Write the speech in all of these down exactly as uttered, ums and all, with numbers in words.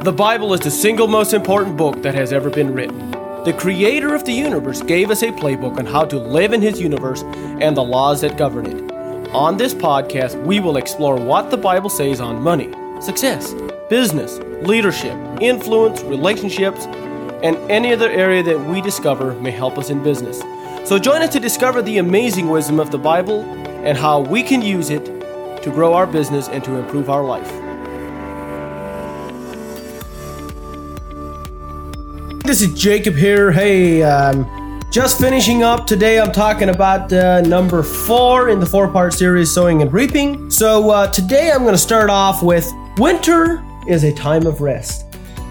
The Bible is the single most important book that has ever been written. The creator of the universe gave us a playbook on how to live in his universe and the laws that govern it. On this podcast, we will explore what the Bible says on money, success, business, leadership, influence, relationships, and any other area that we discover may help us in business. So join us to discover the amazing wisdom of the Bible and how we can use it to grow our business and to improve our life. This is Jacob here. Hey, um, just finishing up today. I'm talking about uh, number four in the four-part series, Sowing and Reaping. So uh, today I'm going to start off with winter is a time of rest.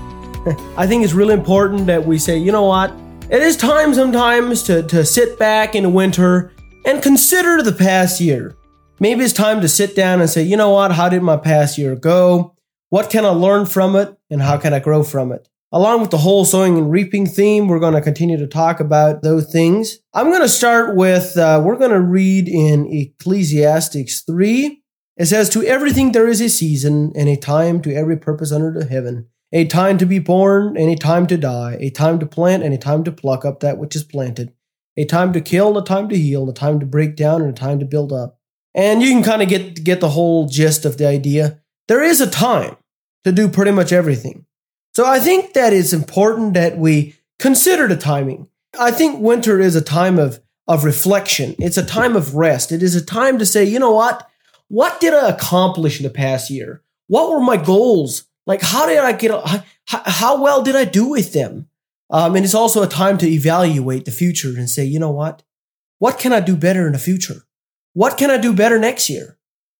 I think it's really important that we say, you know what? It is time sometimes to, to sit back in the winter and consider the past year. Maybe it's time to sit down and say, you know what? How did my past year go? What can I learn from it? And how can I grow from it? Along with the whole sowing and reaping theme, we're going to continue to talk about those things. I'm going to start with, uh, we're going to read in Ecclesiastes three. It says, to everything there is a season and a time to every purpose under the heaven, a time to be born and a time to die, a time to plant and a time to pluck up that which is planted, a time to kill and a time to heal, a time to break down and a time to build up. And you can kind of get, get the whole gist of the idea. There is a time to do pretty much everything. So I think that it's important that we consider the timing. I think winter is a time of, of reflection. It's a time of rest. It is a time to say, you know what? What did I accomplish in the past year? What were my goals? Like, how did I get, how, how well did I do with them? Um, and it's also a time to evaluate the future and say, you know what? What can I do better in the future? What can I do better next year?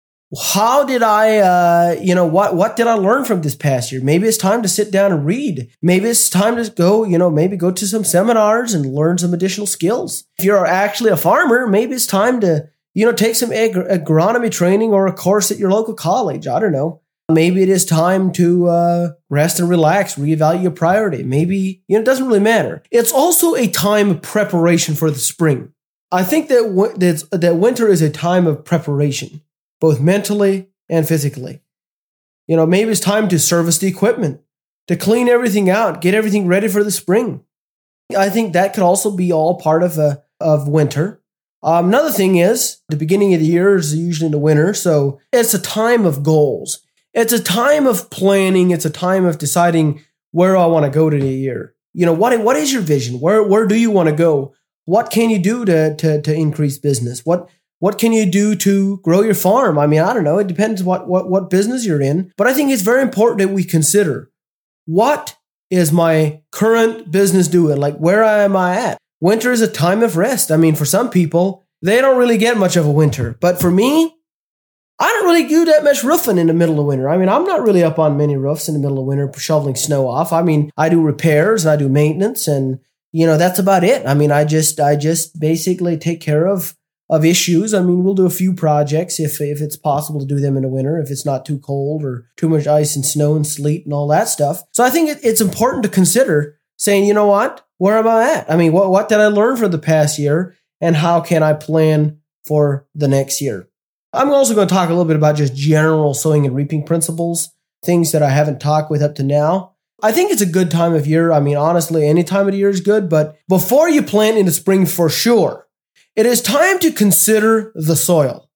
How did I, uh, you know, what, what did I learn from this past year? Maybe it's time to sit down and read. Maybe it's time to go, you know, maybe go to some seminars and learn some additional skills. If you're actually a farmer, maybe it's time to, you know, take some ag- agronomy training or a course at your local college. I don't know. Maybe it is time to uh, rest and relax, reevaluate your priority. Maybe, you know, it doesn't really matter. It's also a time of preparation for the spring. I think that w- that, that winter is a time of preparation, both mentally and physically. You know, maybe it's time to service the equipment, to clean everything out, get everything ready for the spring. I think that could also be all part of a, of winter. Um, another thing is, the beginning of the year is usually in the winter, so it's a time of goals. It's a time of planning. It's a time of deciding where I want to go to the year. You know, what what is your vision? Where where do you want to go? What can you do to to to increase business? What What can you do to grow your farm? I mean, I don't know. It depends what, what, what business you're in. But I think it's very important that we consider, what is my current business doing? Like, where am I at? Winter is a time of rest. I mean, for some people, they don't really get much of a winter. But for me, I don't really do that much roofing in the middle of winter. I mean, I'm not really up on many roofs in the middle of winter shoveling snow off. I mean, I do repairs and I do maintenance, and, you know, that's about it. I mean, I just, I just basically take care of of issues. I mean, we'll do a few projects if if it's possible to do them in the winter, if it's not too cold or too much ice and snow and sleet and all that stuff. So I think it, it's important to consider saying, you know what, where am I at? I mean, what, what did I learn for the past year, and how can I plan for the next year? I'm also going to talk a little bit about just general sowing and reaping principles, things that I haven't talked with up to now. I think it's a good time of year. I mean, honestly, any time of the year is good, but before you plant in the spring, for sure, it is time to consider the soil.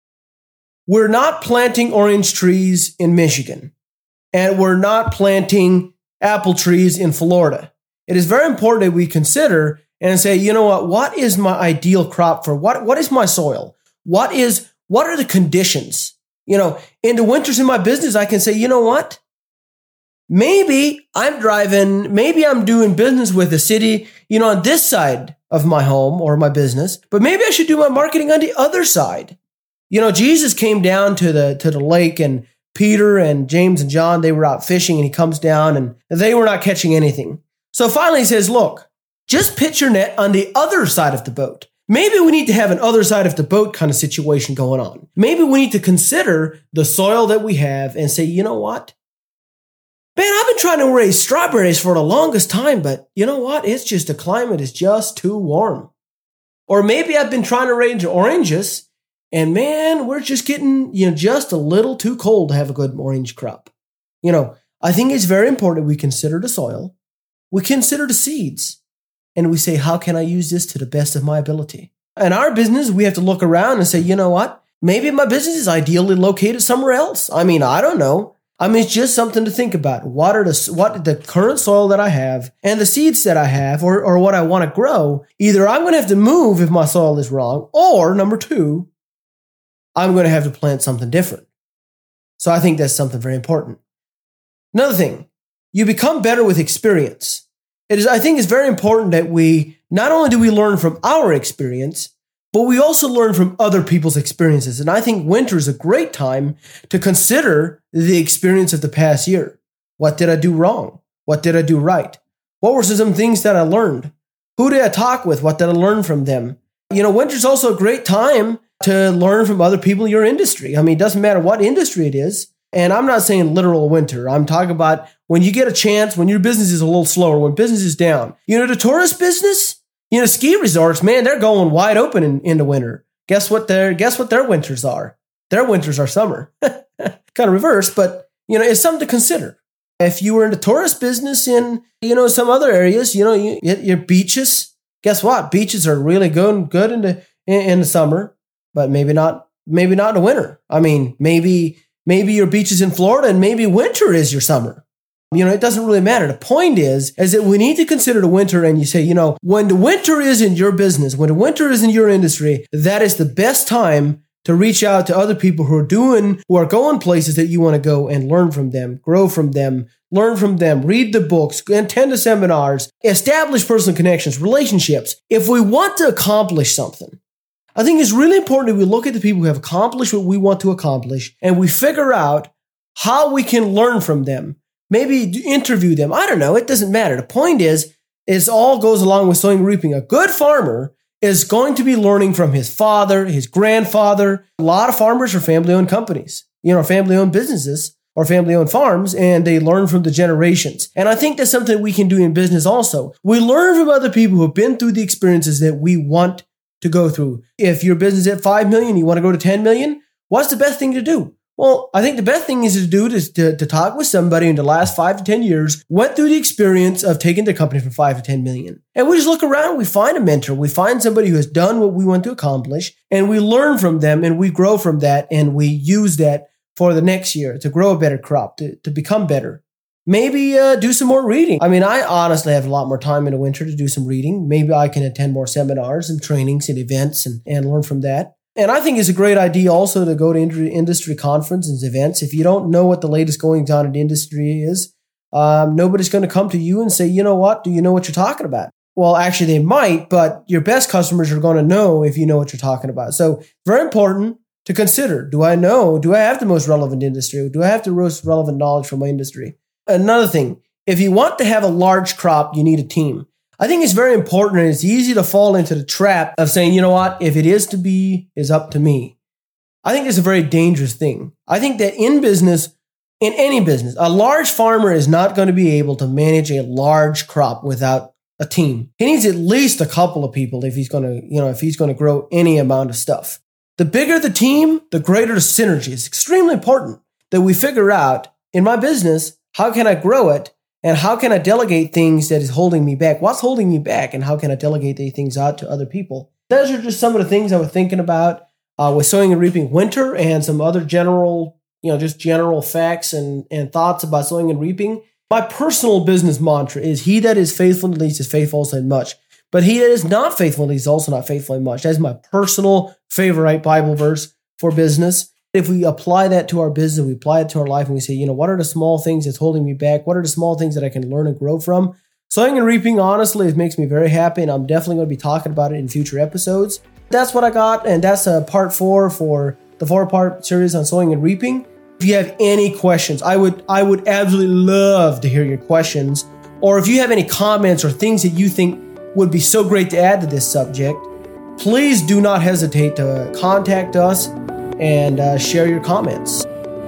We're not planting orange trees in Michigan, and we're not planting apple trees in Florida. It is very important that we consider and say, you know what, what is my ideal crop for what, what is my soil? What is, what are the conditions? You know, in the winters in my business, I can say, you know what? Maybe I'm driving, maybe I'm doing business with a city, you know, on this side of my home or my business, but maybe I should do my marketing on the other side. You know, Jesus came down to the to the lake, and Peter and James and John, they were out fishing, and he comes down and they were not catching anything. So finally he says, look, just pitch your net on the other side of the boat. Maybe we need to have an other side of the boat kind of situation going on. Maybe we need to consider the soil that we have and say, you know what? Man, I've been trying to raise strawberries for the longest time, but you know what? It's just the climate is just too warm. Or maybe I've been trying to raise oranges, and man, we're just getting, you know, just a little too cold to have a good orange crop. You know, I think it's very important we consider the soil, we consider the seeds, and we say, how can I use this to the best of my ability? In our business, we have to look around and say, you know what? Maybe my business is ideally located somewhere else. I mean, I don't know. I mean, it's just something to think about. What are the what the current soil that I have and the seeds that I have, or or what I want to grow? Either I'm going to have to move if my soil is wrong, or number two, I'm going to have to plant something different. So I think that's something very important. Another thing, you become better with experience. It is, I think it's very important that we, not only do we learn from our experience, but we also learn from other people's experiences. And I think winter is a great time to consider the experience of the past year. What did I do wrong? What did I do right? What were some things that I learned? Who did I talk with? What did I learn from them? You know, winter is also a great time to learn from other people in your industry. I mean, it doesn't matter what industry it is. And I'm not saying literal winter. I'm talking about when you get a chance, when your business is a little slower, when business is down. You know, the tourist business, you know, ski resorts, man, they're going wide open in, in the winter. Guess what their guess what their winters are? Their winters are summer. Kind of reverse, but you know, it's something to consider. If you were in the tourist business in, you know, some other areas, you know, you, your beaches, guess what? Beaches are really good good in the in, in the summer, but maybe not maybe not in the winter. I mean, maybe maybe your beach is in Florida and maybe winter is your summer. You know, it doesn't really matter. The point is, is that we need to consider the winter, and you say, you know, when the winter is in your business, when the winter is in your industry, that is the best time to reach out to other people who are doing, who are going places that you want to go and learn from them, grow from them, learn from them, read the books, attend the seminars, establish personal connections, relationships. If we want to accomplish something, I think it's really important that we look at the people who have accomplished what we want to accomplish and we figure out how we can learn from them. Maybe interview them. I don't know. It doesn't matter. The point is, is all goes along with sowing and reaping. A good farmer is going to be learning from his father, his grandfather. A lot of farmers are family-owned companies, you know, family-owned businesses or family-owned farms, and they learn from the generations. And I think that's something we can do in business also. We learn from other people who have been through the experiences that we want to go through. If your business is at five million, you want to go to ten million, what's the best thing to do? Well, I think the best thing is to do is to, to talk with somebody in the last five to ten years, went through the experience of taking the company from five to ten million. And we just look around, we find a mentor, we find somebody who has done what we want to accomplish, and we learn from them and we grow from that, and we use that for the next year to grow a better crop, to, to become better. Maybe uh, do some more reading. I mean, I honestly have a lot more time in the winter to do some reading. Maybe I can attend more seminars and trainings and events and, and learn from that. And I think it's a great idea also to go to industry conferences and events. If you don't know what the latest goings on in the industry is, um, nobody's going to come to you and say, you know what, do you know what you're talking about? Well, actually they might, but your best customers are going to know if you know what you're talking about. So very important to consider. Do I know? Do I have the most relevant industry? Do I have the most relevant knowledge from my industry? Another thing, if you want to have a large crop, you need a team. I think it's very important, and it's easy to fall into the trap of saying, you know what, if it is to be, it's up to me. I think it's a very dangerous thing. I think that in business, in any business, a large farmer is not going to be able to manage a large crop without a team. He needs at least a couple of people if he's going to, you know, if he's going to grow any amount of stuff. The bigger the team, the greater the synergy. It's extremely important that we figure out, in my business, how can I grow it? And how can I delegate things that is holding me back? What's holding me back? And how can I delegate these things out to other people? Those are just some of the things I was thinking about uh, with sowing and reaping winter, and some other general, you know, just general facts and, and thoughts about sowing and reaping. My personal business mantra is, he that is faithful in the least is faithful also in much. But he that is not faithful in the least is also not faithful in much. That's my personal favorite Bible verse for business. If we apply that to our business, we apply it to our life, and we say, you know, what are the small things that's holding me back? What are the small things that I can learn and grow from? Sowing and reaping, honestly, it makes me very happy, and I'm definitely going to be talking about it in future episodes. That's what I got, and that's uh, part four for the four-part series on sowing and reaping. If you have any questions, I would I would absolutely love to hear your questions. Or if you have any comments or things that you think would be so great to add to this subject, please do not hesitate to contact us and uh, share your comments.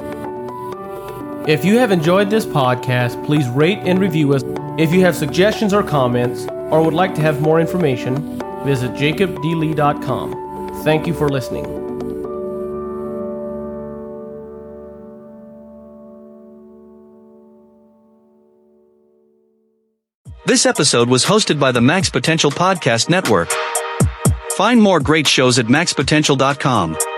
If you have enjoyed this podcast, please rate and review us. If you have suggestions or comments, or would like to have more information, visit jacob d lee dot com. Thank you for listening. This episode was hosted by the Max Potential Podcast Network. Find more great shows at max potential dot com.